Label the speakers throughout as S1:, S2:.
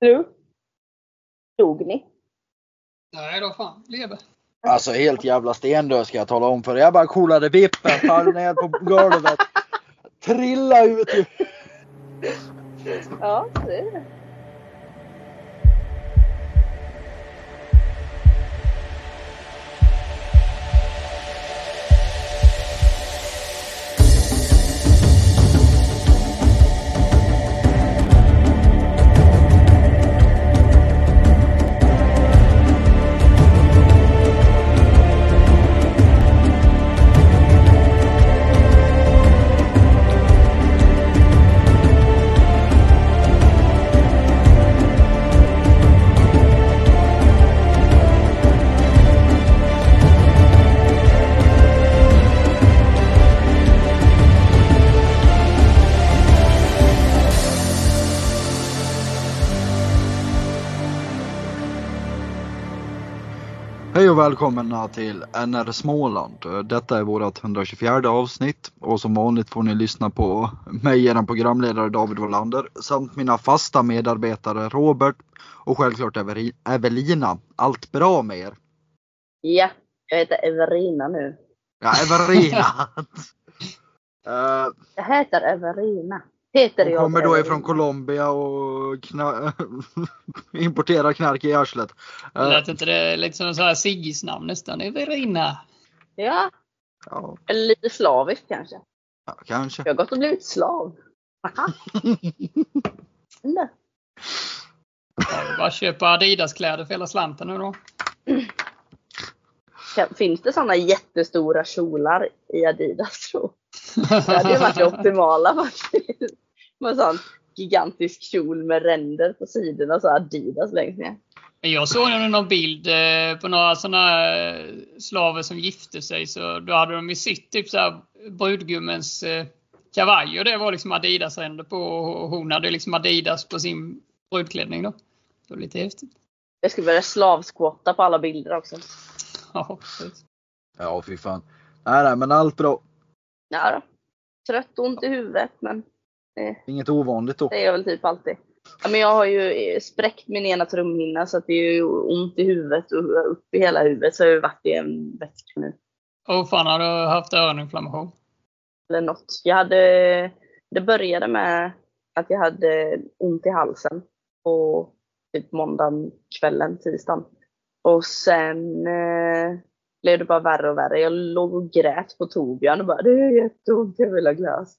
S1: Du? Dog ni?
S2: Nej då fan, lever.
S3: Alltså helt jävla stendöd ska jag tala om för. Jag bara kollade vippen, föll ner på golvet. Trilla ut ju.
S1: Ja, det är det.
S3: Hej och välkomna till NR Småland. Detta är vårt 124 avsnitt och som vanligt får ni lyssna på mig, er programledare David Wallander, samt mina fasta medarbetare Robert och självklart Evelina. Allt bra med er?
S1: Ja, jag heter Everina nu.
S3: Ja, Evelina.
S1: Jag heter Everina. Heter
S3: Hon
S1: jag
S3: kommer då
S1: Everina?
S3: ifrån Colombia och importerar knark i arslet.
S2: Lät inte det lite som en sån här Siggisnamn nästan? Everina.
S1: Ja,
S3: Ja,
S1: eller lite slaviskt kanske.
S3: ja, kanske.
S1: Jag har gått och blivit slav. Aha. Nej.
S2: Ja, bara köpa Adidas-kläder för hela slanten nu då.
S1: Finns det sådana jättestora kjolar i Adidas tror? Det hade ju varit det optimala faktiskt. Med sån gigantisk kjol med ränder på sidorna och så Adidas längst ner.
S2: Jag såg någon bild på några sådana slaver som gifte sig. Så då hade de ju sitt typ så här brudgummens kavaj. Och det var liksom Adidas-ränder på. Och hon hade liksom Adidas på sin brudklädning då. Det var lite häftigt.
S1: Jag skulle börja slavskvotta på alla bilder också.
S2: Ja, precis.
S3: Ja, fy fan. Nej, men allt bra.
S1: Ja då. Trött och ont i huvudet, men
S3: Inget ovanligt då.
S1: det är väl typ alltid. Ja, men jag har ju spräckt min ena trumhinna så att det är ju ont i huvudet och upp i hela huvudet, så har jag varit i en vecka nu.
S2: Och fan, har du haft öroninflammation?
S1: Eller något. Det började med att jag hade ont i halsen på typ måndagen kvällen, tisdagen. Och sen blev det bara värre och värre. Jag låg och grät på Torbjörn och bara, det är jätteont, jag vill ha glass.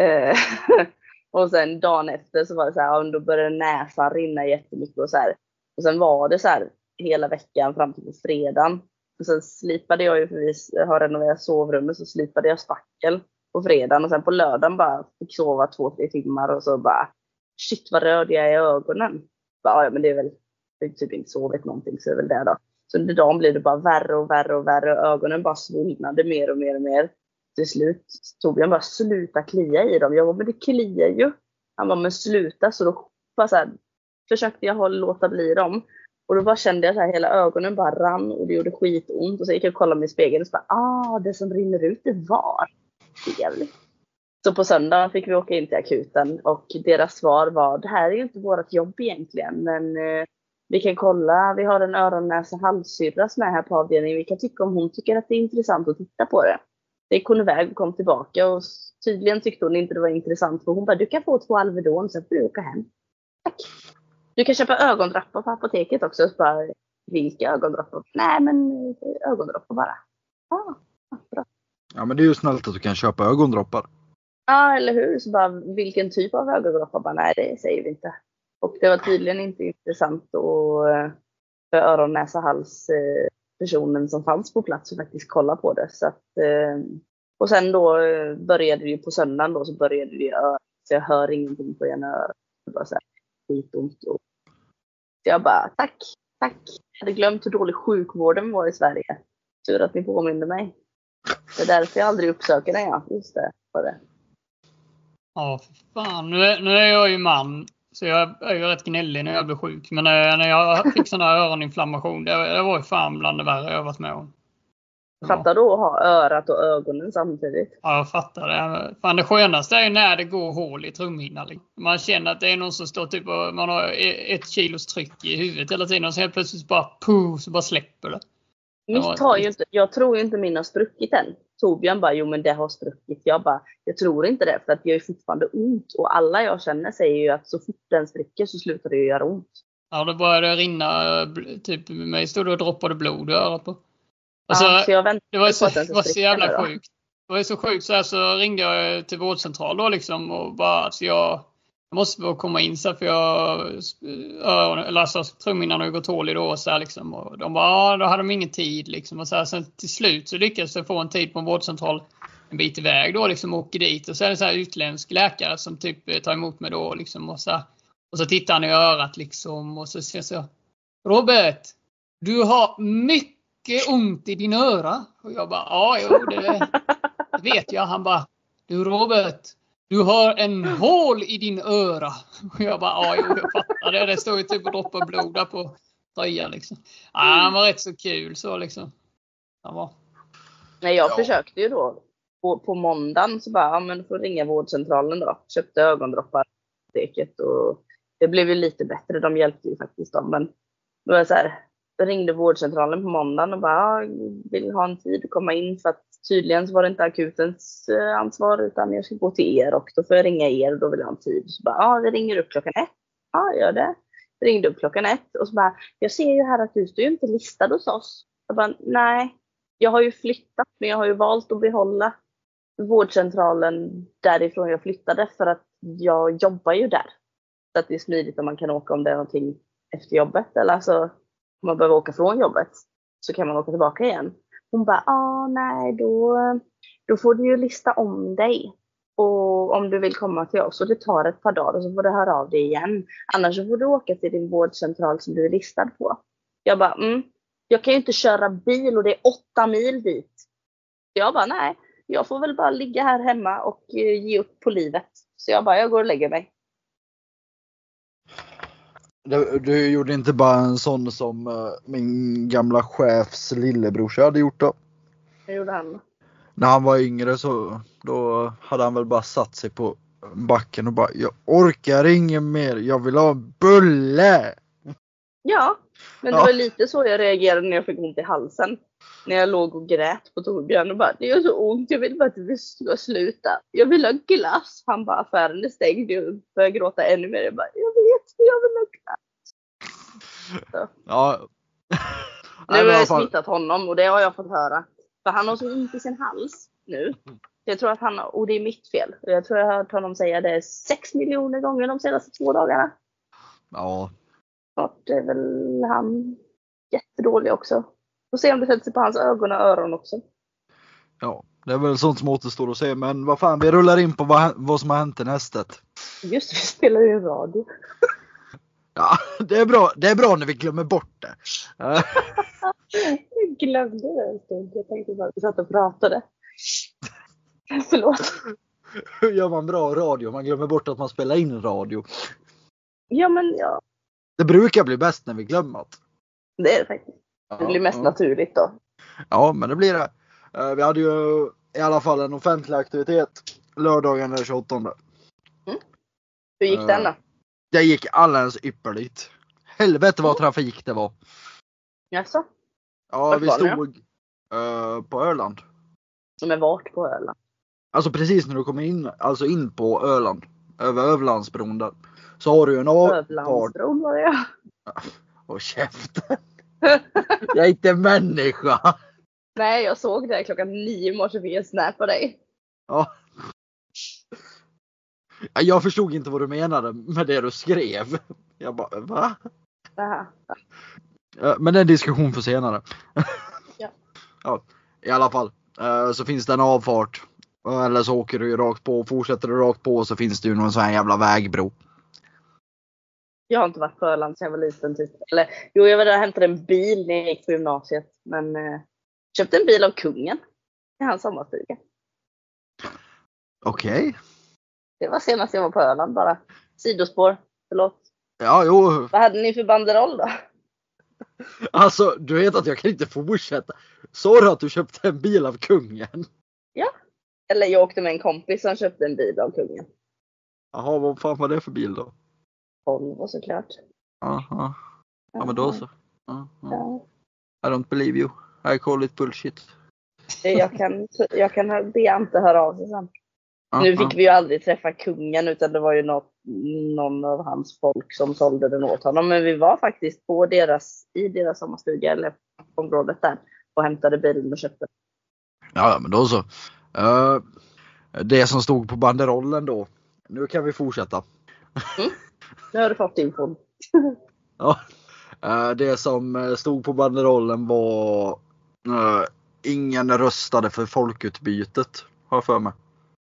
S1: Och sen dagen efter så var det så här, då började näsan rinna jättemycket och så här. Och sen var det så här hela veckan fram till fredagen. Och sen slipade jag ju, för vi har renoverat sovrummet, så slipade jag spackel på fredagen. Och sen på lördagen bara fick sova 2-3 timmar och så bara, shit vad rörde jag i ögonen. Bara, ja men det är väl typ inte sovit någonting, så är det väl det då. Så under dagen blev det bara värre och värre och värre. Och ögonen bara svullnade mer och mer och mer. Till slut tog jag bara sluta klia i dem. Jag bara, men det kliar ju. Han bara, men sluta. Så då bara så här, försökte jag låta bli dem. Och då bara kände jag så här, hela ögonen bara rann och det gjorde skitont. Och så gick jag och kollade mig i spegeln och så bara, det som rinner ut det var trevligt. Så på söndag fick vi åka in till akuten och deras svar var, det här är ju inte vårt jobb egentligen, men vi kan kolla, vi har en öron-näsa halssyrra som är här på avdelningen. Vi kan tycka om hon tycker att det är intressant att titta på det. Det gick hon iväg och kom tillbaka och tydligen tyckte hon inte det var intressant. För hon bara, du kan få 2 Alvedon så får du åka hem. Tack. Du kan köpa ögondrappar på apoteket också. Så bara, vilka ögondrappar? Nej men ögondrappar bara. Bra.
S3: Ja, men det är ju snällt att du kan köpa ögondroppar.
S1: Ja, eller hur? Så bara, vilken typ av ögondroppar? Bara, nej, det säger vi inte. Och det var tydligen inte intressant för öron, näsa, hals personen som fanns på plats och faktiskt kolla på det. Så att, och sen då började det på söndagen då, så började det så jag hör ingenting på ena örat. Det var så här skitont. Så jag bara, tack. Jag hade glömt hur dålig sjukvården var i Sverige. Tur att ni påminner mig. Det är därför jag aldrig uppsöker den, ja. Just det, var det.
S2: Ja, för fan. Nu är jag ju man. Så jag är ju rätt gnällig när jag blir sjuk. Men när jag fick sån här öroninflammation, det var ju fan bland det värre jag varit med om.
S1: Fattar du att ha örat och ögonen samtidigt?
S2: Ja, jag fattar det. Fan, det skönaste är ju när det går hål i trumhinnan. Man känner att det är någon som står typ och man har 1 kilos tryck i huvudet hela tiden och så helt plötsligt bara så bara släpper det.
S1: Mitt har ju inte, jag tror ju inte min har spruckit än. Torbjörn bara, jo men det har spruckit. Jag bara, jag tror inte det för att det gör ju fortfarande ont. Och alla jag känner säger ju att så fort den spricker så slutar det ju göra ont.
S2: Ja, då började det rinna, typ mig stod det och droppade blod i örat på.
S1: Alltså, så jag
S2: det var så jävla sjukt. Det var så sjukt så ringde jag till vårdcentral då liksom och bara alltså jag måste bara komma in så för trumhinnan har ju gått hål i då så här liksom och de bara då hade de ingen tid liksom och så här, sen till slut så lyckades jag få en tid på en vårdcentral en bit iväg då liksom och åker dit och så är det så här utländsk läkare som typ tar emot mig då liksom och så tittar han i örat liksom och så säger jag Robert, du har mycket ont i din öra. Och jag bara, ja, jo, det vet jag. Han bara, du Robert, du har en hål i din öra. Och jag bara, ja, jo, jag fattar det. Det står ju typ och droppar blod där på tröjan liksom. Ja, han var rätt så kul så liksom. Han var.
S1: Nej, jag försökte ju då. På måndagen så bara, ja men får ringa vårdcentralen då. Köpte ögondroppar och det blev ju lite bättre. De hjälpte ju faktiskt dem. Men det var så här. Jag ringde vårdcentralen på måndagen och bara vill ha en tid att komma in för att tydligen så var det inte akutens ansvar utan jag ska gå till er och då får jag ringa er och då vill jag ha en tid. Så bara, vi ringer upp 1:00. Ja, gör det. Jag ringde upp 1:00 och så bara, jag ser ju här att du står ju inte listad hos oss. Jag bara, nej, jag har ju flyttat men jag har ju valt att behålla vårdcentralen därifrån jag flyttade för att jag jobbar ju där. Så att det är smidigt om man kan åka om det är någonting efter jobbet eller alltså om man behöver åka från jobbet så kan man åka tillbaka igen. Hon bara, nej då får du ju lista om dig. Och om du vill komma till oss och det tar ett par dagar och så får du höra av dig igen. Annars så får du åka till din vårdcentral som du är listad på. Jag bara, jag kan ju inte köra bil och det är 8 mil dit. Jag bara, nej, jag får väl bara ligga här hemma och ge upp på livet. Så jag bara, jag går och lägger mig.
S3: Du gjorde inte bara en sån som min gamla chefs lillebrorsa hade gjort då?
S1: Det gjorde han.
S3: När han var yngre så då hade han väl bara satt sig på backen och bara, jag orkar inget mer, jag vill ha en bulle. Ja,
S1: men det var lite så jag reagerade när jag fick ont i halsen. När jag låg och grät på Torbjörn och bara, det gör så ont, jag vill bara att det ska sluta. Jag vill ha glass. Han bara, affären är stängd och började gråta ännu mer. Jag bara, jag vill ha glass. Så.
S3: Ja.
S1: Nu har jag smittat honom och det har jag fått höra. För han har så ont i sin hals nu. Jag tror att och det är mitt fel. Jag tror jag har hört honom säga det 6 miljoner gånger de senaste 2 dagarna.
S3: Ja.
S1: Och det är väl han jättedålig också. Får se om det sätter sig på hans ögon och öron också.
S3: Ja, det är väl sånt som återstår att se. Men vad fan, vi rullar in på vad som har hänt i nästet.
S1: Just vi spelar ju radio.
S3: Ja, det är bra när vi glömmer bort det.
S1: Jag glömde det en stund. Jag tänkte bara att vi satt och pratade. Förlåt.
S3: Hur gör man bra radio? Man glömmer bort att man spelar in radio.
S1: Ja, men ja.
S3: Det brukar bli bäst när vi glömmer det.
S1: Det är det faktiskt. Det blir mest naturligt då.
S3: Ja, men det blir det. Vi hade ju i alla fall en offentlig aktivitet lördagen den 28.
S1: Hur gick den då?
S3: Det gick alldeles ypperligt. Helvete vad trafik det var.
S1: Jaså?
S3: Ja, vi stod på Öland.
S1: Som är vart på Öland?
S3: Alltså precis när du kommer in på Öland. Över Ölandsbron där. Så har du en
S1: Ölandsbron var det.
S3: Och käften. Jag är inte människa.
S1: Nej, jag såg det 9:00 i morse fick jag snap på dig.
S3: Ja. Jag förstod inte vad du menade med det du skrev. Jag bara, va?
S1: Aha.
S3: Men det är en diskussion för senare.
S1: Ja.
S3: Ja, i alla fall. Så finns det en avfart. Eller så åker du rakt på. Fortsätter du rakt på så finns det ju någon sån här jävla vägbro.
S1: Jag har inte varit på Öland sedan jag var liten typ. Eller, jo, jag var där och hämtade en bil när jag gick på gymnasiet. Men köpte en bil av kungen. I hans sommarstuga.
S3: Okej.
S1: Det var senast jag var på Öland bara. Sidospår, förlåt.
S3: Ja, jo.
S1: Vad hade ni för banderoll då?
S3: Alltså, du vet att jag kan inte fortsätta. Sa du att du köpte en bil av kungen?
S1: Ja. Eller jag åkte med en kompis som köpte en bil av kungen.
S3: Jaha, vad fan var det för bil då?
S1: Volvo såklart.
S3: Aha. Ja, men då så. Ja.
S1: Ja.
S3: I don't believe you. I call it bullshit.
S1: Jag kan be Ante höra av sig sen. Nu fick vi ju aldrig träffa kungen, utan det var ju någon av hans folk som sålde den åt honom. Men vi var faktiskt i deras sommarstuga eller området där och hämtade bilen och köpte.
S3: Ja, men då så. Det som stod på banderollen då. Nu kan vi fortsätta.
S1: Nu har du fått info.
S3: Ja. Det som stod på banderollen var ingen röstade för folkutbytet, har jag för mig.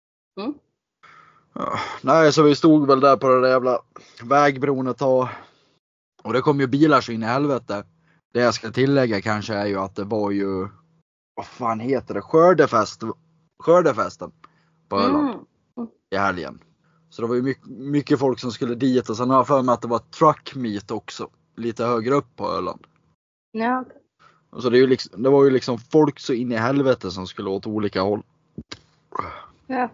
S3: Nej, så vi stod väl där på det där jävla vägbron ett tag. Och det kom ju bilar så in i helvete. Det jag ska tillägga kanske är ju att det var ju, vad fan heter det, skördefesten på Öland i helgen. Så det var ju mycket folk som skulle dit, och sen har jag för mig att det var truck meet också lite högre upp på Öland.
S1: Ja.
S3: Så det var ju liksom folk så in i helvete som skulle åt olika håll.
S1: Ja.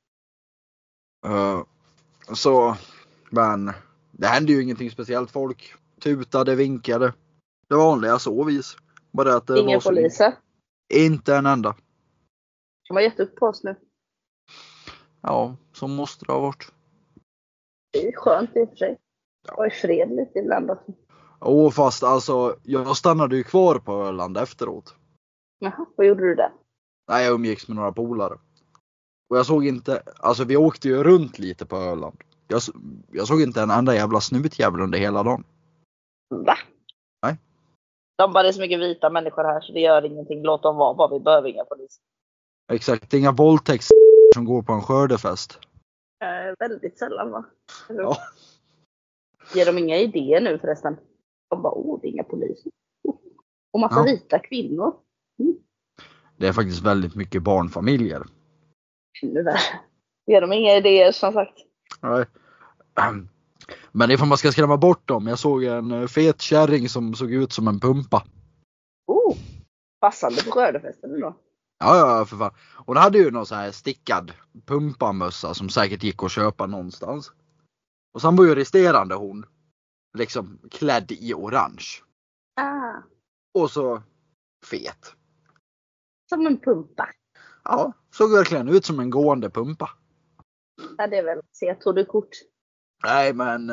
S3: Så, men det hände ju ingenting speciellt. Folk tutade, vinkade. Det vanliga så vis. Bara att det
S1: Ingen
S3: var
S1: poliser?
S3: Inte en enda.
S1: De har gett upp på oss nu.
S3: Ja, så måste det ha varit.
S1: Det är skönt i och för sig. Det var ju fredligt ibland också.
S3: Fast alltså, jag stannade ju kvar på Öland efteråt.
S1: Jaha, vad gjorde du där?
S3: Nej, jag umgicks med några polare. Och jag såg inte, alltså vi åkte ju runt lite på Öland. Jag såg inte en enda jävla snutjävel under hela dagen.
S1: Va?
S3: Nej.
S1: De bara, det är så mycket vita människor här så det gör ingenting. Låt dem vara, vi behöver inga polis.
S3: Exakt, det är inga våldtäkts som går på en skördefest.
S1: Väldigt sällan va?
S3: Ja.
S1: Ger de inga idéer nu förresten? De bara, det är inga poliser. Och massa vita kvinnor.
S3: Det är faktiskt väldigt mycket barnfamiljer.
S1: Ännu värre. Ger de inga idéer som sagt?
S3: Nej. Men ifall man ska skrämma bort dem. Jag såg en fet kärring som såg ut som en pumpa.
S1: Passande på skördefesten då.
S3: Ja, för fan. Hon hade ju någon så här stickad pumpamössa som säkert gick att köpa någonstans. Och sen var ju resterande hon liksom klädd i orange. Och så fet.
S1: Som en pumpa.
S3: Ja, såg verkligen ut som en gående pumpa.
S1: Ja, det är väl se, tog du kort?
S3: Nej, men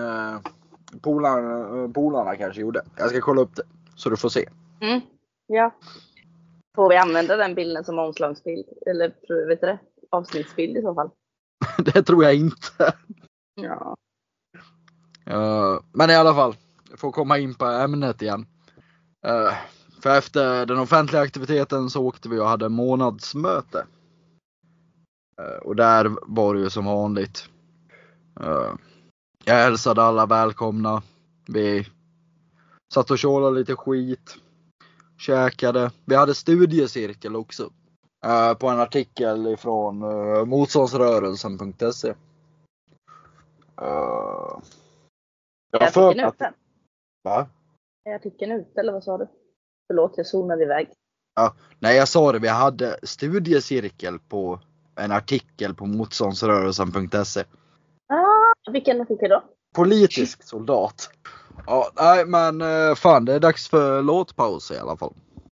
S3: polarna kanske gjorde. Jag ska kolla upp det så du får se.
S1: Ja. Får vi använda den bilden som omslagsbild? Eller vet du det? Avsnittsbild i så fall.
S3: Det tror jag inte.
S1: Ja.
S3: Men i alla fall, jag får komma in på ämnet igen. För efter den offentliga aktiviteten så åkte vi och hade månadsmöte. Och där var det ju som vanligt. Jag hälsade alla välkomna. Vi satt och tjålade lite skit. Käkade. Vi hade studiecirkel också. På en artikel från motståndsrörelsen.se.
S1: Är artikeln ute?
S3: Va?
S1: Är artikeln ute eller vad sa du? Förlåt, jag zonade iväg.
S3: Ja, nej, jag sa det. Vi hade studiecirkel på en artikel på motståndsrörelsen.se.
S1: Vilken artikel då?
S3: Politisk soldat. Ja, nej, men fan, det är dags för låtpaus i alla fall.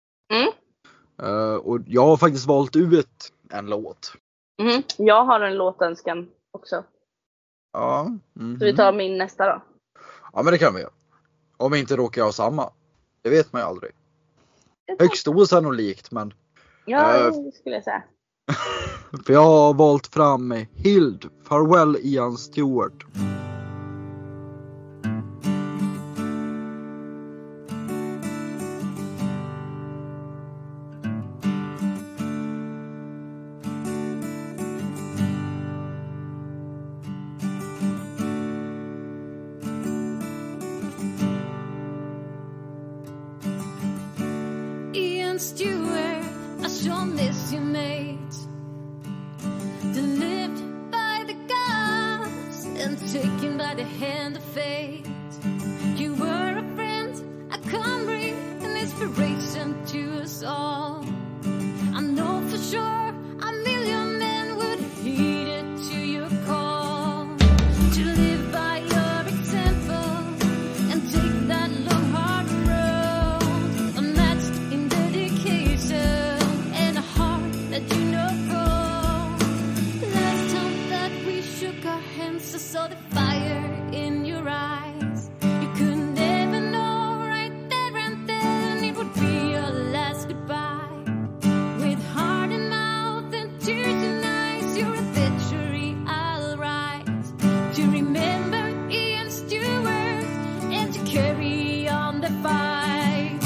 S3: Och jag har faktiskt valt ut en låt.
S1: Jag har en låtönskan också.
S3: Ja.
S1: Så vi tar min nästa då.
S3: Ja, men det kan vi göra. Om vi inte råkar ha samma. Det vet man ju aldrig. Högst osannolikt, men...
S1: Ja, det skulle jag säga.
S3: För jag har valt fram Hild, Farewell Ian Stewart.
S4: Ian Stewart, I sure miss you, mate. Delivered by the gods and taken by the hand of fate. You were a friend I can't breathe. fight.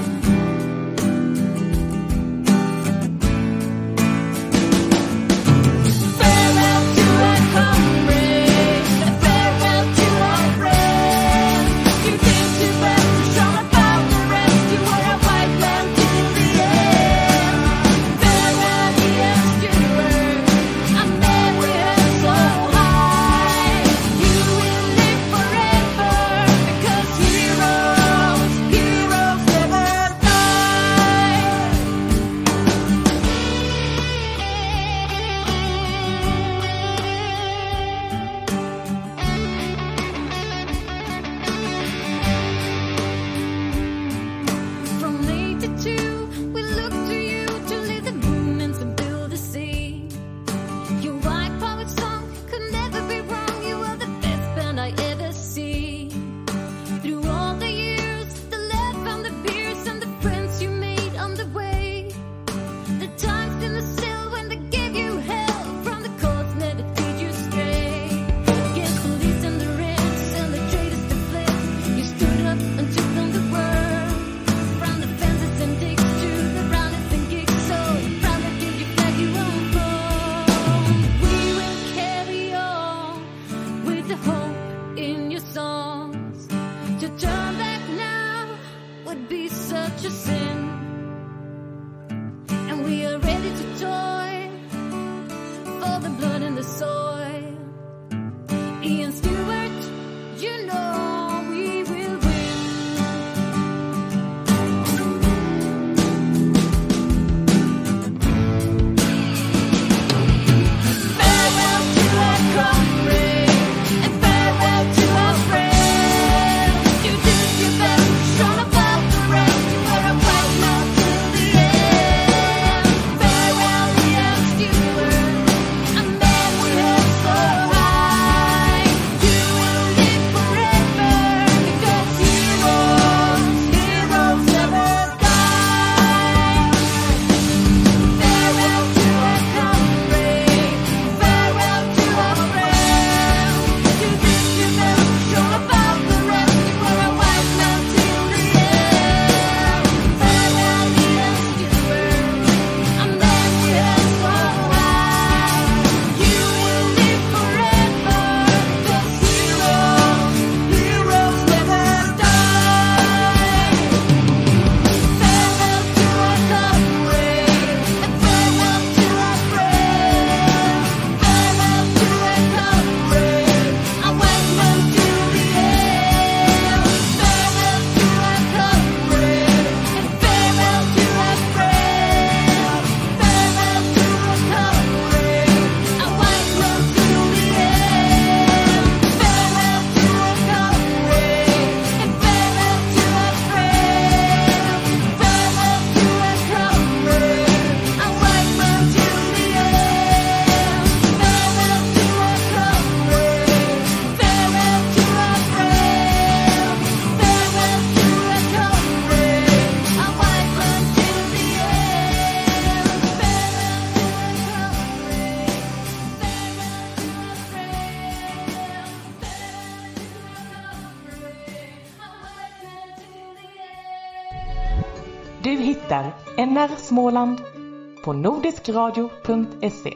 S4: Farewell to our comrade, farewell to our friend. You came to us to show about the rest. You were a white man till the end. Farewell, Ian Stewart, a man we held so high. You will live forever because heroes never From 82, we look to you to lead the moon and to build the sea. Your white powered song could never be wrong. You are the best band I ever see. Through all the years, the love and the beers and the friends you made on the way. The times in the cell when they gave you hell from the courts never did you stray. Against police and the reds and the traitors that fled, you stood up and took on the world. From the fences and digs to the rounders and gigs, so proud that gave you flag you own home. We will carry on with the hope in your songs. To turn back now would be such a sin. And we are ready to toil for the blood and the soil. Ian Stewart, you know we will win. Farewell to our comrade, and farewell to our friend. You did your best, shone above the rest. You were a white man till the end. Farewell, Ian Stewart, a man we held so high. You will live forever because heroes never die. Farewell to our comrade, farewell to our friend. You did your best, shone above the rest. You were a white man till the end. Farewell, Ian Stewart, a man we held so high. You will live forever because heroes never die. Farewell to our comrade, and farewell to our friend. Farewell to our comrade, a white man till the end. Farewell to our comrade, and farewell to our friend. Farewell to our comrade, a white man till the end. Farewell to our comrade, and farewell to our friend. Farewell to our comrade, a white man till the end. Farewell to our comrade, farewell to our friend. Farewell to our comrade, a white man till the end. Farewell to our
S5: Du hittar NR Småland på nordiskradio.se.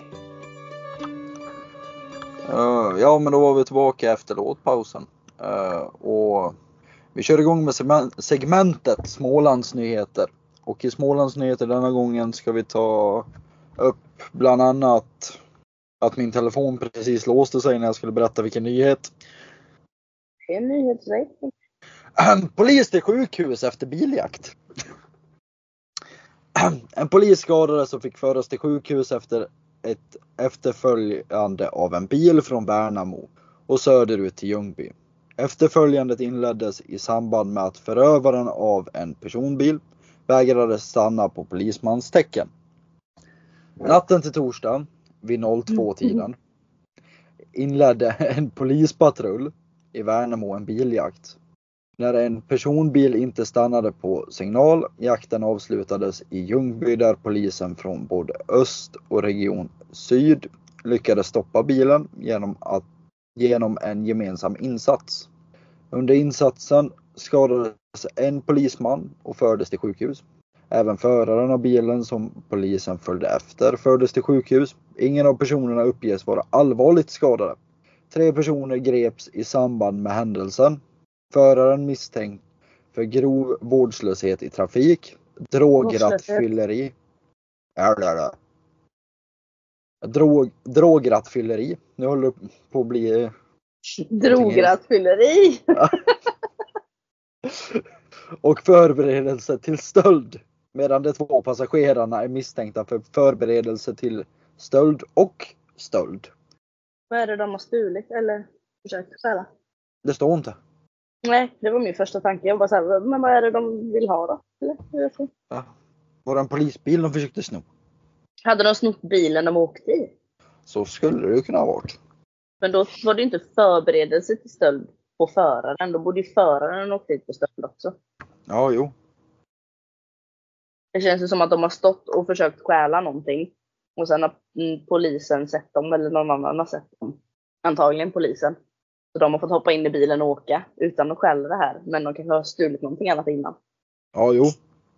S3: Ja, men då var vi tillbaka efter låtpausen. Och vi kör igång med segmentet Smålands nyheter. Och i Smålands nyheter denna gången ska vi ta upp bland annat att min telefon precis låste sig när jag skulle berätta vilken nyhet.
S1: En nyhetsrätt.
S3: Polis till sjukhus efter biljakt. En polis skadades och fick föras till sjukhus efter ett efterföljande av en bil från Värnamo och söderut till Ljungby. Efterföljandet inleddes i samband med att förövaren av en personbil vägrade stanna på polismanstecken. Natten till torsdag vid 02-tiden inledde en polispatrull i Värnamo en biljakt. När en personbil inte stannade på signal, jakten avslutades i Ljungby där polisen från både öst och region syd lyckades stoppa bilen genom en gemensam insats. Under insatsen skadades en polisman och fördes till sjukhus. Även föraren av bilen som polisen följde efter fördes till sjukhus. Ingen av personerna uppges vara allvarligt skadade. 3 personer greps i samband med händelsen. Föraren misstänkt för grov vårdslöshet i trafik, drograttfylleri. Drograttfylleri. Nu håller det på att bli
S1: Drograttfylleri.
S3: och förberedelse till stöld. Medan de 2 passagerarna är misstänkta för förberedelse till stöld och stöld.
S1: Vad är det de har stulit eller försökt stjäla?
S3: Det står inte.
S1: Nej, det var min första tanke. Jag bara så här, men vad är det de vill ha då? Eller?
S3: Ja. Var det en polisbil de försökte sno?
S1: Hade de snott bilen de åkte i?
S3: Så skulle det ju kunna ha varit.
S1: Men då var det inte förberedelse till stöld på föraren. Då borde ju föraren åkt dit på stöld också.
S3: Ja, jo.
S1: Det känns ju som att de har stått och försökt stjäla någonting. Och sen har polisen sett dem eller någon annan har sett dem. Antagligen polisen. Så de har fått hoppa in i bilen och åka utan att stjäla det här. Men de kanske har stulit någonting annat innan.
S3: Ja, jo.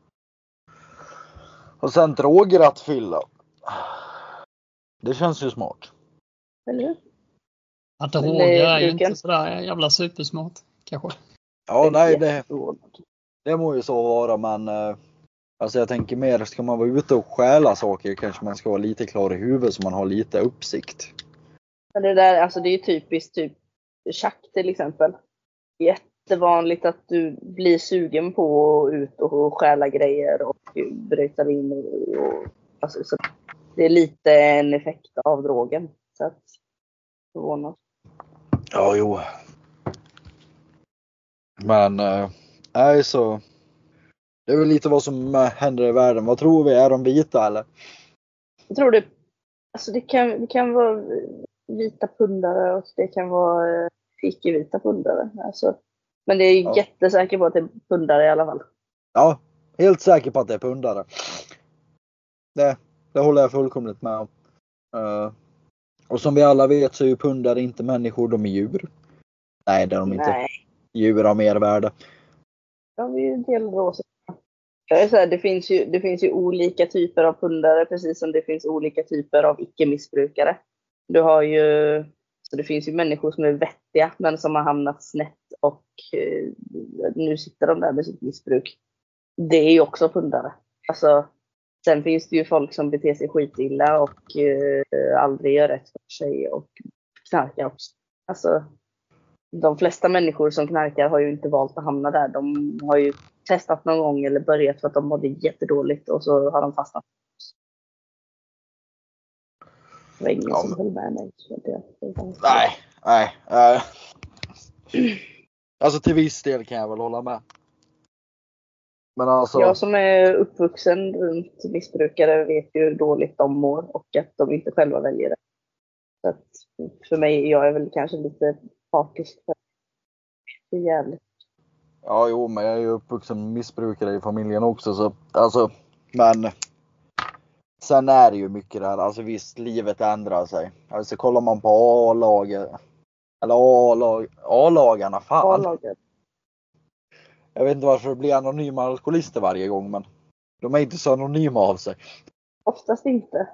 S3: Och sen drograttfylla. Det känns ju smart.
S1: Eller hur?
S2: Att droger är ju inte sådär jävla supersmart kanske.
S3: Ja, nej, det må ju så vara, men alltså jag tänker mer, ska man vara ute och stjäla saker kanske man ska vara lite klar i huvudet så man har lite uppsikt.
S1: Men det där, alltså det är ju typiskt typ schack till exempel. Jättevanligt att du blir sugen på att ut och stjäla grejer och bryta in och alltså, så det är lite en effekt av drogen. Så att förvånas.
S3: Ja, jo. Men nej, så det är väl lite vad som händer i världen. Vad tror vi? Är de vita eller?
S1: Jag tror det, alltså det kan vara vita pundare och det kan vara icke-vita pundare. Alltså, men det är jättesäker på att det är pundare i alla fall.
S3: Ja, helt säker på att det är pundare. Det håller jag fullkomligt med om. Och som vi alla vet så är ju pundare inte människor, de är djur. Nej, det är de inte.
S1: Nej.
S3: Djur har mer värde.
S1: Ja, vi är ju en del rosa. Jag är så här, det finns ju olika typer av pundare precis som det finns olika typer av icke-missbrukare. Du har ju, så det finns ju människor som är vettiga men som har hamnat snett och nu sitter de där med sitt missbruk. Det är ju också pundare. Alltså, sen finns det ju folk som beter sig skitilla och aldrig gör rätt för sig och knarkar också. Alltså, de flesta människor som knarkar har ju inte valt att hamna där. De har ju testat någon gång eller börjat för att de mådde jättedåligt och så har de fastnat. Det var ingen som höll med mig.
S3: Nej. Alltså till viss del kan jag väl hålla med. Men alltså... Jag
S1: som är uppvuxen runt missbrukare vet ju hur dåligt de mår och att de inte själva väljer det. Så att för mig, jag är väl kanske lite partisk. Det är jävligt.
S3: Ja, jo, men jag är ju uppvuxen missbrukare i familjen också. Så, alltså, men sen är det ju mycket där. Alltså visst, livet ändrar sig. Alltså kollar man på A-laget. Eller A-lagarna, fan.
S1: A-laget.
S3: Jag vet inte varför det blir anonyma alkoholister varje gång, men de är inte så anonyma av sig.
S1: Oftast inte.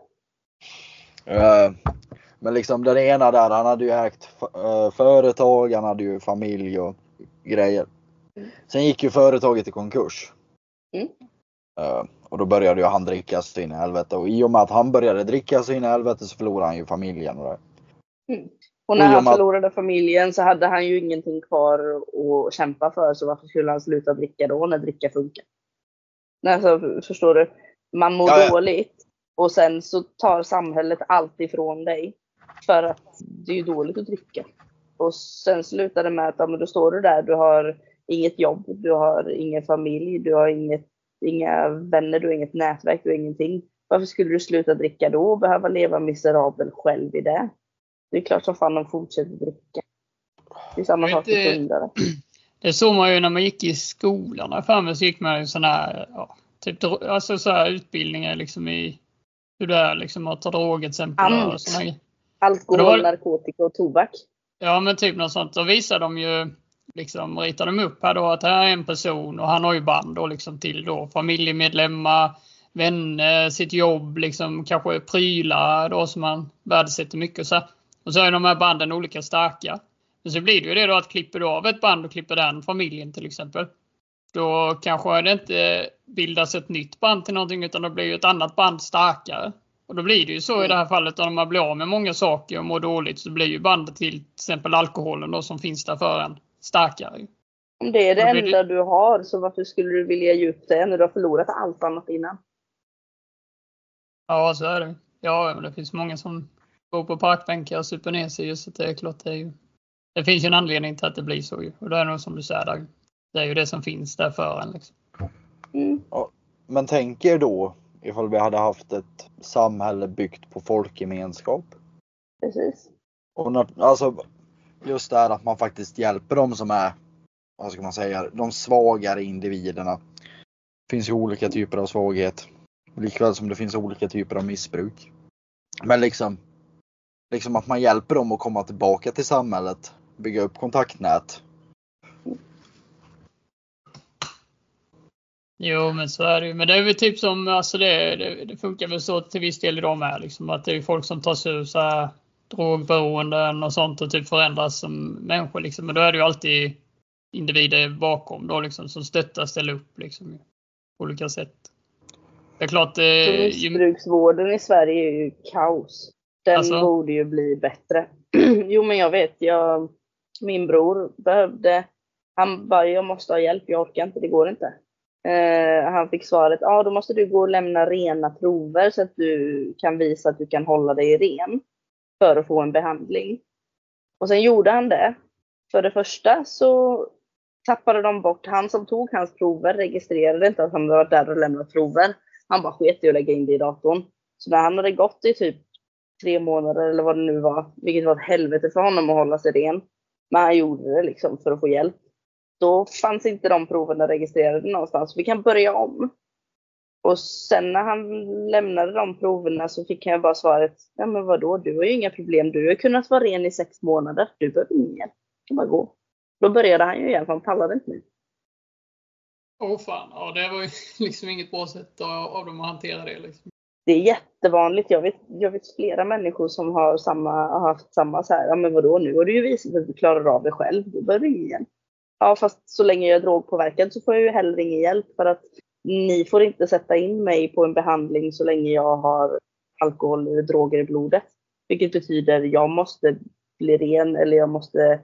S3: Men liksom den ena där, han hade ju ägt företag, han hade ju familj och grejer. Sen gick ju företaget i konkurs. Och då började ju han dricka sig in i helvete. Och i och med att han började dricka sig in i helvete så förlorade han ju familjen.
S1: Och när han förlorade familjen så hade han ju ingenting kvar att kämpa för. Så varför skulle han sluta dricka då när dricka funkar? Alltså, förstår du? Man mår dåligt. Och sen så tar samhället allt ifrån dig. För att det är ju dåligt att dricka. Och sen slutar det med att då står du där. Du har inget jobb. Du har ingen familj. Du har inga vänner. Du har inget nätverk. Du har ingenting. Varför skulle du sluta dricka då och behöva leva miserabel själv i det? Det är klart som fan de fortsätter dricka. Det är samma sak med pundare.
S2: Det såg man ju när man gick i skolan. För så gick man ju sådana här, typ, alltså så här utbildningar liksom i hur det är liksom att ta droger till exempel. Och såna.
S1: Alkohol, narkotika och tobak.
S2: Ja, men typ något sånt. Då visar de ju liksom ritar de upp här då att här är en person och han har ju band då liksom till då familjemedlemmar, vänner, sitt jobb, liksom kanske prylar då som man värdesätter mycket och så. Och så är de här banden olika starka. Men så blir det ju det då att klipper du av ett band och klipper den familjen till exempel. Då kanske det inte bildas ett nytt band till någonting utan då blir ju ett annat band starkare. Och då blir det ju så i det här fallet om man blir av med många saker och mår dåligt så blir ju bandet till exempel alkoholen då som finns där för en starkare.
S1: Om det är det enda du har, så varför skulle du vilja ge upp det när du har förlorat allt annat innan?
S2: Ja, så är det. Ja, men det finns många som går på parkbänkar och super ner sig, så det är klart det finns ju en anledning till att det blir så ju. Och det är nog som du säger där. Det är ju det som finns där för en liksom.
S3: Ja, men tänk er då ifall vi hade haft ett samhälle byggt på folkgemenskap.
S1: Precis.
S3: Och alltså just det här att man faktiskt hjälper dem som är, vad ska man säga, de svagare individerna. Det finns ju olika typer av svaghet. Likväl som det finns olika typer av missbruk. Men liksom att man hjälper dem att komma tillbaka till samhället. Bygga upp kontaktnät.
S2: Jo, men så är det ju. Men det är väl typ som, alltså det funkar väl så till viss del idag med liksom, att det är folk som tar sig ur så här drogberoenden och sånt och typ förändras som människor liksom. Men då är det ju alltid individer bakom då liksom som stöttar, ställer upp liksom på olika sätt. Det är klart
S1: missbruksvården i Sverige är ju kaos. Den borde ju bli bättre. Jo, men jag vet, min bror behövde, han bara, jag måste ha hjälp, jag orkar inte, det går inte. Han fick svaret, då måste du gå och lämna rena prover så att du kan visa att du kan hålla dig ren för att få en behandling. Och sen gjorde han det. För det första så tappade de bort, han som tog hans prover registrerade inte att han var där och lämnade prover. Han bara sket i att lägga in det i datorn. Så när han hade gått i typ 3 månader eller vad det nu var, vilket var ett helvete för honom att hålla sig ren, men han gjorde det liksom för att få hjälp. Då fanns inte de proverna registrerade någonstans. Vi kan börja om. Och sen när han lämnade de proverna så fick han bara svaret, ja men vadå, du har ju inga problem, du har kunnat vara ren i 6 månader, du behöver ingen hjälp, du kan bara gå. Då började han ju igen, för han pallade inte nu.
S2: Fan, ja det var ju liksom inget bra sätt av dem att hantera det liksom.
S1: Det är jättevanligt, jag vet flera människor som har haft samma så här, ja men vadå, nu har du ju visat att du klarar av det själv, du behöver ingen hjälp. Ja, fast så länge jag är drogpåverkad så får jag ju heller ingen hjälp, för att ni får inte sätta in mig på en behandling så länge jag har alkohol eller droger i blodet. Vilket betyder jag måste bli ren eller jag måste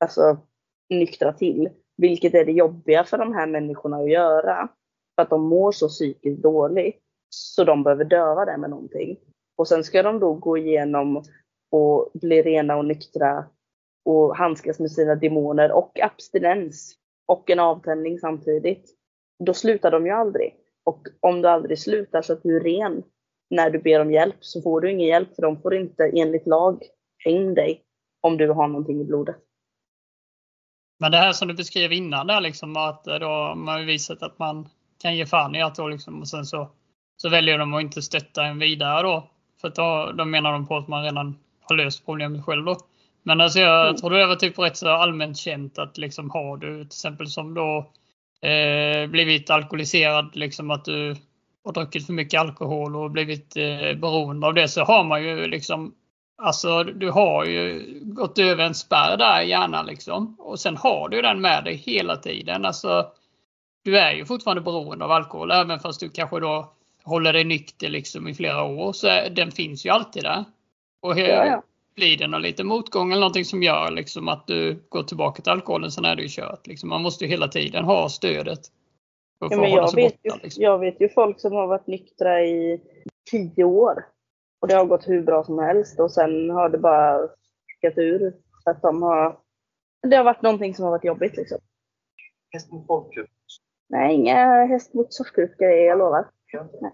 S1: nyktra till. Vilket är det jobbiga för de här människorna att göra. För att de mår så psykiskt dåligt så de behöver döva det med någonting. Och sen ska de då gå igenom och bli rena och nyktra och handskas med sina demoner och abstinens och en avtändning samtidigt. Då slutar de ju aldrig. Och om du aldrig slutar så att du är ren när du ber om hjälp, så får du ingen hjälp, för de får inte enligt lag häng dig om du har någonting i blodet.
S2: Men det här som du beskrev innan där liksom, att då man har visat att man kan ge fan i att då liksom, och sen så väljer de att inte stötta en vidare då, för att då menar de på att man redan har löst problemet själv då. Men alltså jag tror det var typ rätt så allmänt känt att liksom, har du till exempel som då blivit alkoholiserad, liksom att du har druckit för mycket alkohol och blivit beroende av det, så har man ju liksom, alltså du har ju gått över en spärr där i hjärnan liksom, och sen har du den med dig hela tiden. Alltså du är ju fortfarande beroende av alkohol, även fast du kanske då håller dig nykter liksom i flera år, så den finns ju alltid där. Och blir det någon liten motgång eller någonting som gör liksom att du går tillbaka till alkoholen, så är det ju kört liksom. Man måste ju hela tiden ha stödet.
S1: Ja, men jag vet ju folk som har varit nyktra i 10 år. Och det har gått hur bra som helst. Och sen har det bara skickat ur. Så att det har varit någonting som har varit jobbigt liksom.
S3: Häst mot folkgrupp?
S1: Nej, inga häst mot soffgrupp, jag lovar. Nej.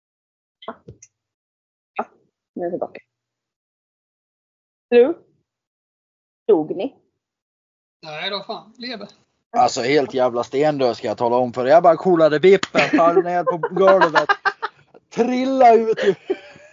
S1: Ja, nu är jag tillbaka. Du? Dog ni?
S2: Nej då fan, lever.
S3: Alltså helt jävla stendöd ska jag tala om för. Jag bara coolade vippen, föll ner på golvet. Trilla ut.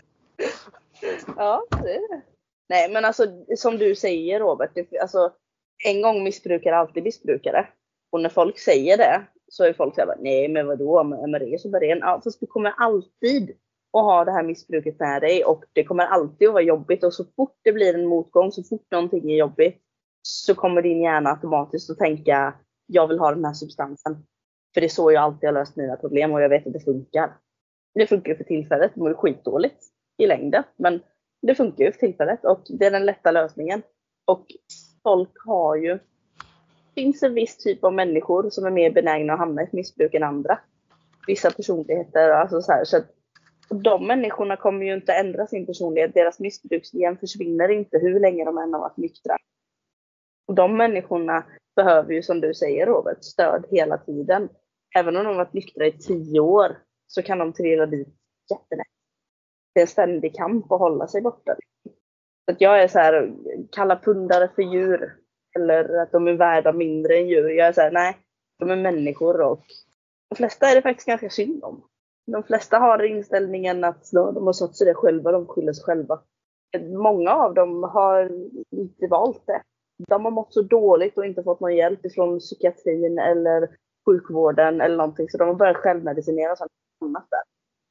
S1: Ja, det är det. Nej, men alltså som du säger Robert, en gång missbrukare, alltid missbrukare. Och när folk säger det så är folk så här, nej men vadå, men det är så bara det. Ja, fast du kommer alltid att ha det här missbruket med dig och det kommer alltid att vara jobbigt. Och så fort det blir en motgång, så fort någonting är jobbigt, så kommer din hjärna automatiskt att tänka, jag vill ha den här substansen. För det är så jag alltid har löst mina problem och jag vet att det funkar. Det funkar ju för tillfället, det mår skitdåligt i längden. Men det funkar ju för tillfället och det är den lätta lösningen. Och folk har ju, det finns en viss typ av människor som är mer benägna att hamna i ett missbruk än andra. Vissa personligheter, alltså så här. Så att de människorna kommer ju inte ändra sin personlighet. Deras missbruksgen försvinner inte hur länge de än har varit nyktra. Och de människorna behöver ju, som du säger Robert, stöd hela tiden. Även om de har varit nyktra i 10 år så kan de trilla dit jättelätt. Det är en ständig kamp att hålla sig borta. Så att jag är så här, kalla pundare för djur. Eller att de är värda mindre än djur. Jag är så här, nej, de är människor och de flesta är det faktiskt ganska synd om. De flesta har inställningen att de har satt sig det själva, de skyller sig själva. Många av dem har inte valt det. De har mått så dåligt och inte fått någon hjälp från psykiatrin eller sjukvården eller någonting. Så de har börjat självmedicinera och sånt annat där.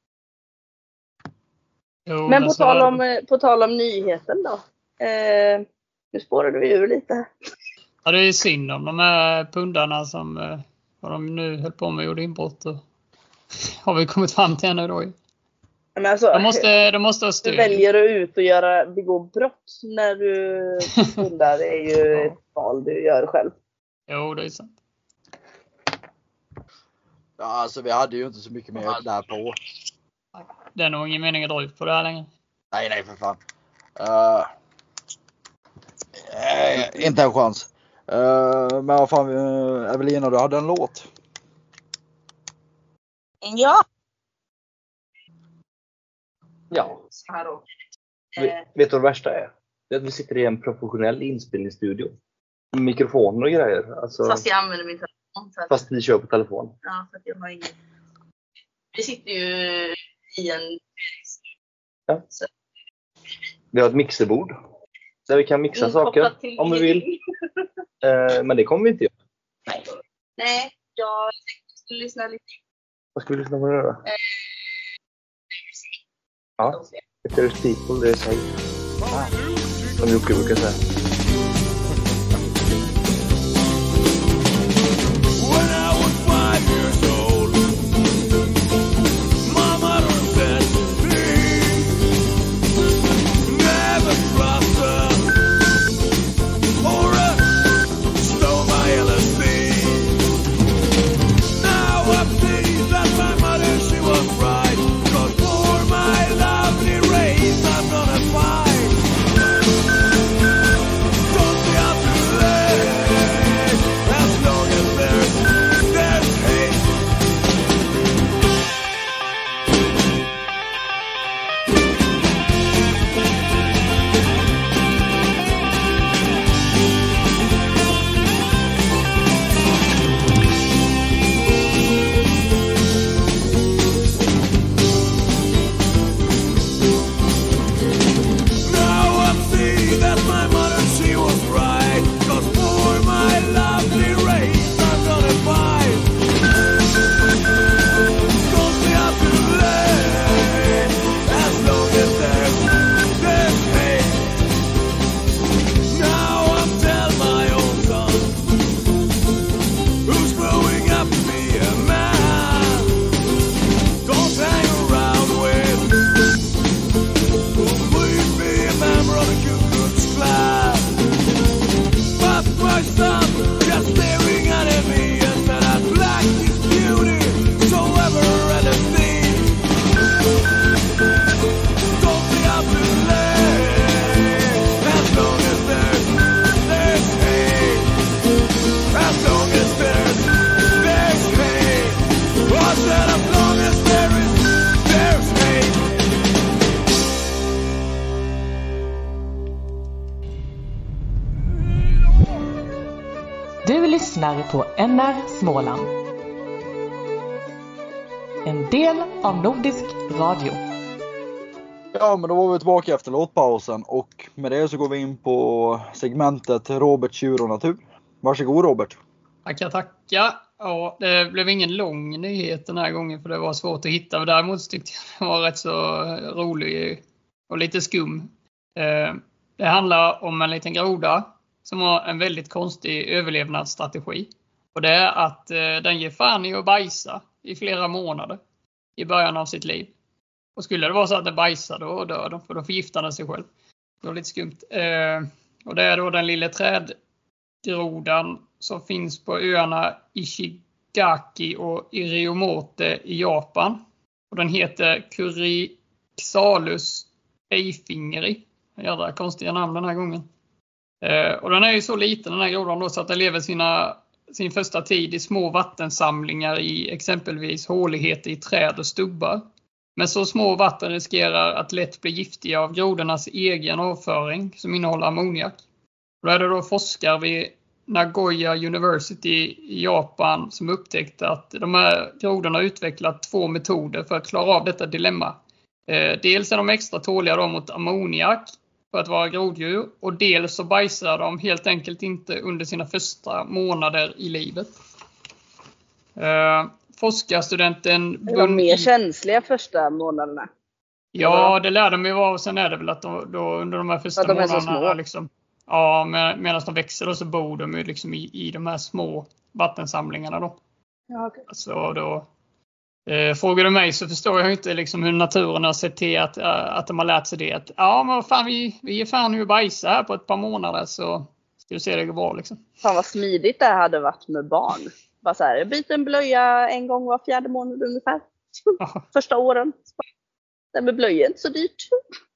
S2: Jo,
S1: Men på tal om nyheten då. Nu spårar du ur lite.
S2: Ja, det är synd om de här pundarna som vad de nu höll på med och gjorde inbrott. Och har vi kommit fram till nu då?
S1: Men alltså,
S2: de måste ha stöd.
S1: Du väljer ut och begå brott när du pundar. Det är ju ett val du gör själv.
S2: Jo, det är sant.
S3: Ja, alltså vi hade ju inte så mycket mer där på.
S2: Det är nog ingen mening att dra ut på det här längre.
S3: Nej, för fan. Inte en chans. Men vad fan, Evelina, du hade en låt.
S1: Ja.
S6: Ja.
S1: Så här då.
S6: Vet du vad det värsta är? Det är att vi sitter i en professionell inspelningsstudio. Mikrofoner och grejer. Alltså,
S1: Fast jag använder min telefon.
S6: fast vi kör på telefon.
S1: Ja, för att jag har ingen. Vi sitter ju i en.
S6: Ja. Vi har ett mixerbord. Där vi kan mixa saker om vi vill. Men det kommer vi inte göra.
S1: Nej, jag tänkte lyssna lite.
S6: Vad ska vi lyssna på nu då? Ja, There's people, there's hate. Som Jocke brukar säga.
S7: When I was 5 years old, my mother said to me, never trust her or stole my LSD. Now I see that my mother, she was right. 'Cause for my lovely race I'm gonna fight. Don't be up too late, as long as there's hate. Now I see that my mother, she was right. 'Cause for my lovely race I'm gonna fight. Don't be up too late, as long as there's hate. Now I'm tell my own son, who's growing up to be a man. Don't hang around with please be a member of the Ku Klux Klan. But my son just staring at me and said that black is beauty, so ever and a thing. Don't be up too late, as long as there's hate. As long as there's hate. I said as long as there's hate.
S5: Du lyssnar på NR Småland. En del av Nordisk Radio.
S3: Ja, men då var vi tillbaka efter låtpausen och med det så går vi in på segmentet Robert, tjur och natur. Varsågod Robert.
S2: Tackar. Ja, det blev ingen lång nyhet den här gången för det var svårt att hitta. Men däremot tyckte jag det var rätt så rolig och lite skum. Det handlar om en liten groda som har en väldigt konstig överlevnadsstrategi. Och det är att den ger fan i att bajsa i flera månader i början av sitt liv. Och skulle det vara så att den bajsar då dör de, för då förgiftar den sig själv. Det var lite skumt. Och det är då den lilla trädgrodan som finns på öarna Ishigaki och Iriomote i Japan. Och den heter Curixalus eifingeri. Jävla konstiga namn den här gången. Och den är ju så liten den här grodan då så att den lever sin första tid i små vattensamlingar i exempelvis håligheter i träd och stubbar. Men så små vatten riskerar att lätt bli giftiga av grodornas egen avföring som innehåller ammoniak. Då är det då forskare vid Nagoya University i Japan som upptäckte att de här grodorna har utvecklat 2 metoder för att klara av detta dilemma. Dels är de extra tåliga då mot ammoniak för att vara groddjur och dels så bajsar de helt enkelt inte under sina första månader i livet. Forskarstudenten...
S1: Är de mer känsliga första månaderna?
S2: Ja, det lär de ju vara. Och sen är det väl att då under de här första månaderna... Liksom, ja, medan de växer och så bor de ju liksom i de här små vattensamlingarna då.
S1: Ja, okay.
S2: Så då... frågar du mig så förstår jag inte liksom hur naturen har sett till att de har lärt sig det. Att, ja, men vad fan, vi är fan nu bajsa här på ett par månader så ska vi se det går bra liksom.
S1: Fan vad smidigt det hade varit med barn. Bara så här, byta en blöja en gång var 4:e månad ungefär. Första åren. Det med blöja är inte så dyrt.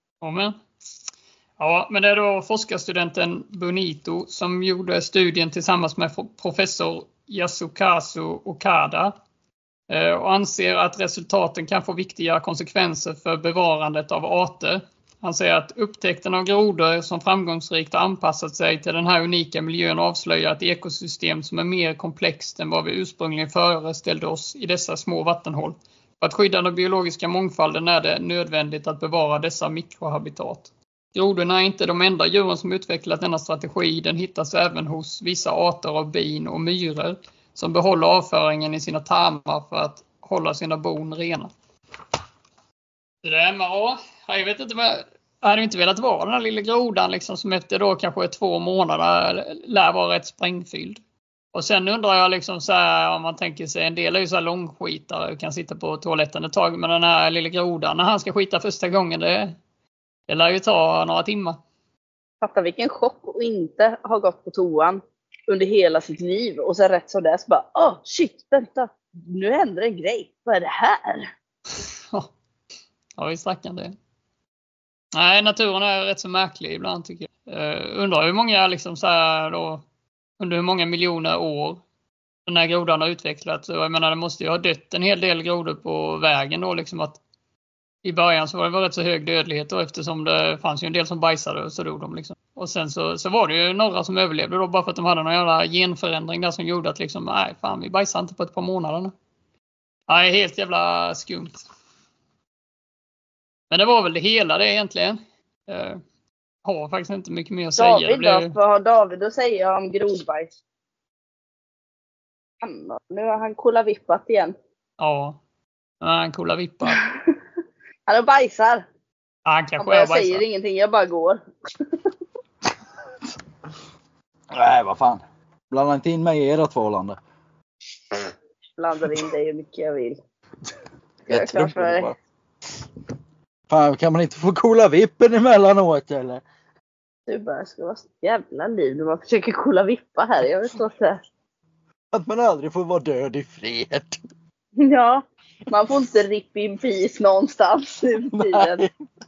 S2: Ja, men det är då forskarstudenten Bonito som gjorde studien tillsammans med professor Yasukazu Okada. Och anser att resultaten kan få viktiga konsekvenser för bevarandet av arter. Han säger att upptäckten av grodor som framgångsrikt har anpassat sig till den här unika miljön avslöjar ett ekosystem som är mer komplext än vad vi ursprungligen föreställde oss i dessa små vattenhål. För att skydda den biologiska mångfalden är det nödvändigt att bevara dessa mikrohabitat. Grodorna är inte de enda djuren som utvecklat denna strategi. Den hittas även hos vissa arter av bin och myror som behåller avföringen i sina tarmar för att hålla sina bon rena. Det där med, jag vet inte, jag hade inte velat vara den här lilla grodan liksom, som efter då kanske 2 månader lär vara rätt sprängfylld. Och sen undrar jag liksom så här, om man tänker sig, en del är ju så här långskitare och kan sitta på toaletten ett tag, men den här lilla grodan, när han ska skita första gången, det lär ju ta några timmar.
S1: Fatta vilken chock och inte ha gått på toan under hela sitt liv och sen rätt så där så bara, shit, vänta, nu händer en grej, vad är det här?
S2: Ja, vi snackar det. Nej, naturen är rätt så märklig ibland tycker jag. Undrar hur många liksom så här då, under hur många miljoner år den här grodan har utvecklats. Jag menar, det måste ju ha dött en hel del grodor på vägen då liksom, att i början så var det rätt så hög dödlighet då, eftersom det fanns ju en del som bajsade och så dog de liksom. Och sen så var det ju några som överlevde då bara för att de hade någon jävla genförändring där som gjorde att liksom, nej fan, vi bajsar inte på ett par månader nu. Nej, helt jävla skumt. Men det var väl det hela det egentligen. Har faktiskt inte mycket mer att säga.
S1: David vad har David att säga om grodbajs? Nu har han kolavippat igen.
S2: Ja, han kolavippat.
S1: Han har bajsar.
S2: Ja, han kanske
S1: jag säger ingenting, jag bara går.
S3: Nej, vad fan. Blanda inte in mig i ert förhållande.
S1: Blandar in dig hur mycket jag vill.
S3: Jag tror på det bara. Fan, kan man inte få kolla vippen emellanåt eller?
S1: Du bara ska vara så jävla liv när man försöker kolla vippa här. Jag vet inte.
S3: Att man aldrig får vara död i fred.
S1: Ja, man får inte rip in peace någonstans i tiden.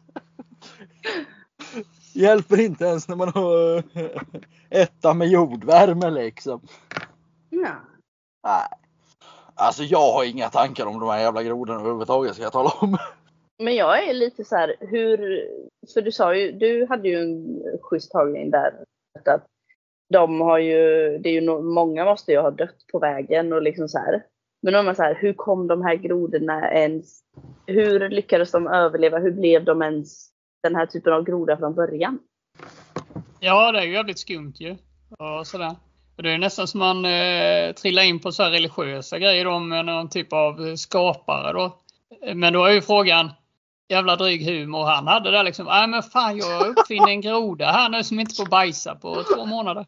S3: Hjälper inte ens när man har etta med jordvärme liksom.
S1: Ja.
S3: Nej. Alltså jag har inga tankar om de här jävla grodorna överhuvudtaget, ska jag tala om. Men
S1: jag är lite så här, för du sa ju, du hade ju en schysst tagning där. Att de har ju, det är ju många måste ju ha dött på vägen och liksom så här. Men om man så här, hur kom de här grodorna ens hur lyckades de överleva? Hur blev de ens den här typen av groda från början?
S2: Ja, det är ju jävligt skumt ju. Och sådär. Och det är nästan som man trillar in på så här religiösa grejer då, med någon typ av skapare då. Men då är ju frågan, jävla dryg humor han hade där liksom. Men fan, jag uppfinner en groda här nu som inte får bajsa på 2 månader.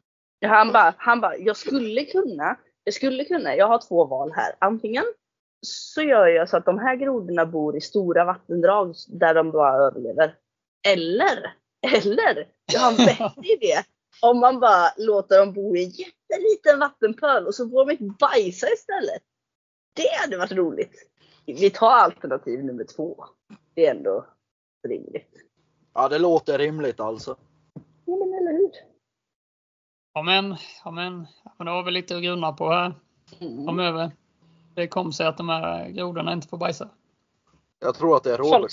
S1: Han bara, jag skulle kunna, jag har 2 val här. Antingen så gör jag så att de här grodorna bor i stora vattendrag där de bara överlever. Eller, jag har en bättre idé. Om man bara låter dem bo i en jätteliten vattenpöl och så får de inte bajsa istället. Det hade varit roligt. Vi tar alternativ nummer 2. Det är ändå rimligt.
S3: Ja, det låter rimligt alltså.
S1: Ja, men eller hur?
S2: Ja, men det har vi lite att grunna på här. Framöver. Det kom sig att de här grodorna inte får bajsa.
S3: Jag tror att det är
S1: Folk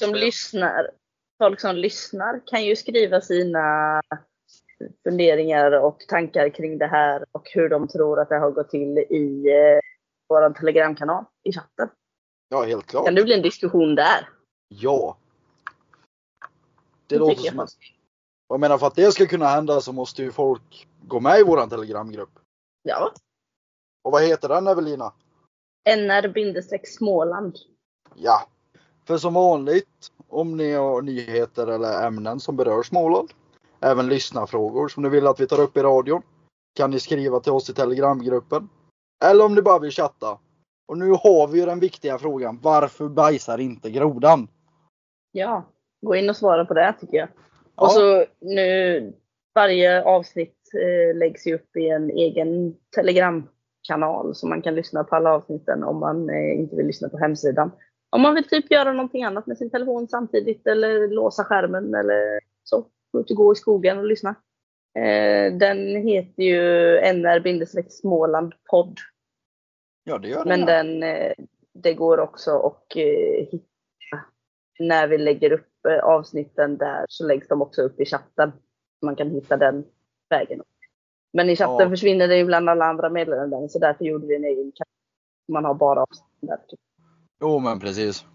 S1: som lyssnar kan ju skriva sina funderingar och tankar kring det här och hur de tror att det har gått till i vår telegramkanal i chatten.
S3: Ja, helt klart.
S1: Kan det bli en diskussion där?
S3: Ja. Det låter som... Jag menar, för att det ska kunna hända så måste ju folk gå med i våran telegramgrupp.
S1: Ja.
S3: Och vad heter den, Evelina?
S1: NR-Småland.
S3: Ja. För som vanligt, om ni har nyheter eller ämnen som berör Småland, även lyssnarfrågor som ni vill att vi tar upp i radion, kan ni skriva till oss i telegramgruppen. Eller om ni bara vill chatta. Och nu har vi ju den viktiga frågan, varför bajsar inte grodan?
S1: Ja, gå in och svara på det tycker jag.
S3: Ja.
S1: Och så nu, varje avsnitt läggs ju upp i en egen telegramkanal så man kan lyssna på alla avsnitten om man inte vill lyssna på hemsidan. Om man vill typ göra någonting annat med sin telefon samtidigt eller låsa skärmen eller så. Gå i skogen och lyssna. Den heter ju NR-Småland podd.
S3: Ja, det gör den.
S1: Men det går också att hitta när vi lägger upp avsnitten där, så läggs de också upp i chatten. Man kan hitta den vägen. Men i chatten försvinner det ju bland alla andra medlemmar, så därför gjorde vi en egen chatt. Man har bara avsnitten där.
S3: Jo, men precis.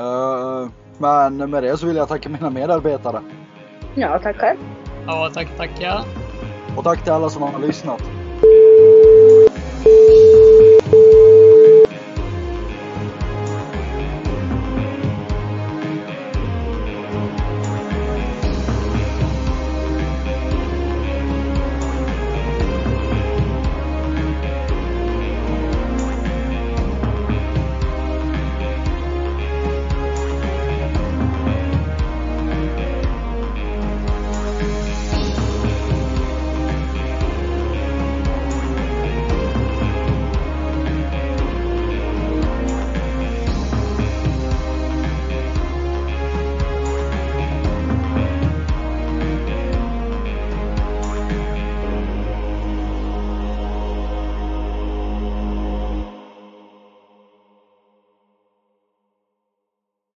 S3: Men med det så vill jag tacka mina medarbetare.
S1: Ja, tack själv.
S2: Ja, tack.
S3: Och tack till alla som har lyssnat.